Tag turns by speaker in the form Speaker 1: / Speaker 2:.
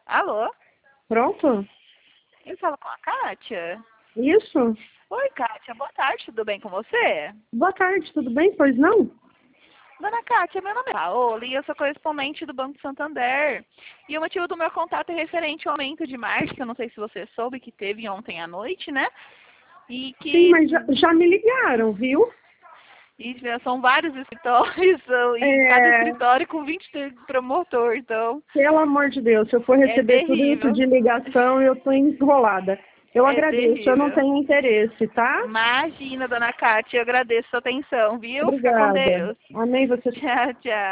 Speaker 1: Alô?
Speaker 2: Pronto?
Speaker 1: Eu falo com a Kátia?
Speaker 2: Isso?
Speaker 1: Oi, Kátia. Boa tarde. Tudo bem com você?
Speaker 2: Boa tarde, tudo bem? Pois não?
Speaker 1: Dona Kátia, meu nome é Paola e eu sou correspondente do Banco Santander. E o motivo do meu contato é referente ao aumento de margem, que eu não sei se você soube que teve ontem à noite, né? E
Speaker 2: Sim,
Speaker 1: que
Speaker 2: mas já me ligaram, viu?
Speaker 1: são vários escritórios, e cada
Speaker 2: É,
Speaker 1: escritório com 20 promotor, então
Speaker 2: pelo amor de Deus, se eu for
Speaker 1: é
Speaker 2: receber tudo isso
Speaker 1: terrível.
Speaker 2: de ligação, eu tô enrolada. Eu
Speaker 1: É
Speaker 2: agradeço, eu não
Speaker 1: terrível.
Speaker 2: tenho interesse, tá?
Speaker 1: Imagina, dona Kátia, eu agradeço a sua atenção, viu? Fica com
Speaker 2: Obrigada.
Speaker 1: Deus.
Speaker 2: Amém você.
Speaker 1: Tchau, tchau.